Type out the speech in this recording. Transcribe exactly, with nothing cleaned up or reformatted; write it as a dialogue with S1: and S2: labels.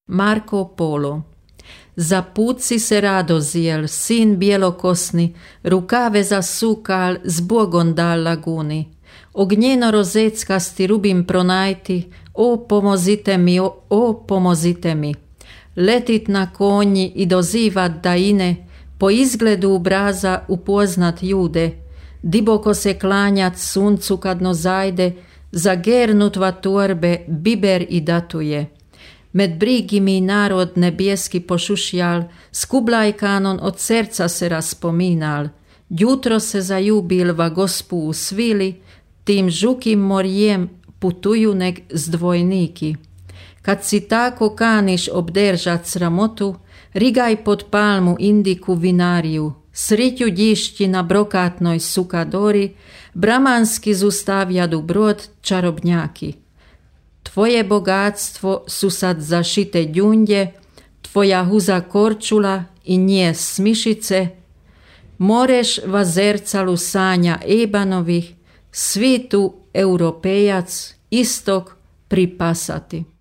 S1: Marko Polo. Za put si se radozijel, sin bjelokosni, rukave zasukal, z Bogom dal laguni. Ognjeno rozeckasti rubim pronajti, o pomozite mi, o, o pomozite mi. Letit na konji i dozivat daine, po izgledu obraza upoznat jude, diboko se klanjat suncu kad no zajde, zagernut va torbe, biber i datuje. Med brigi mi narod nebjeski pošušjal, skublaj kanon od srca se raspominal. Jutro se zajubil va gospu u svili, tim žukim morjem putuju neg zdvojniki. Kad si tako kaniš obdržat sramotu, rigaj pod palmu indiku vinariju, sritju djišći na brokatnoj sukadori, bramanski zustavjadu brod čarobnjaki. Tvoje bogatstvo su sad zašite djundje, tvoja huza korčula i nje smišice, moreš vazercalu sanja ebanovih, svitu europejac istok pripasati.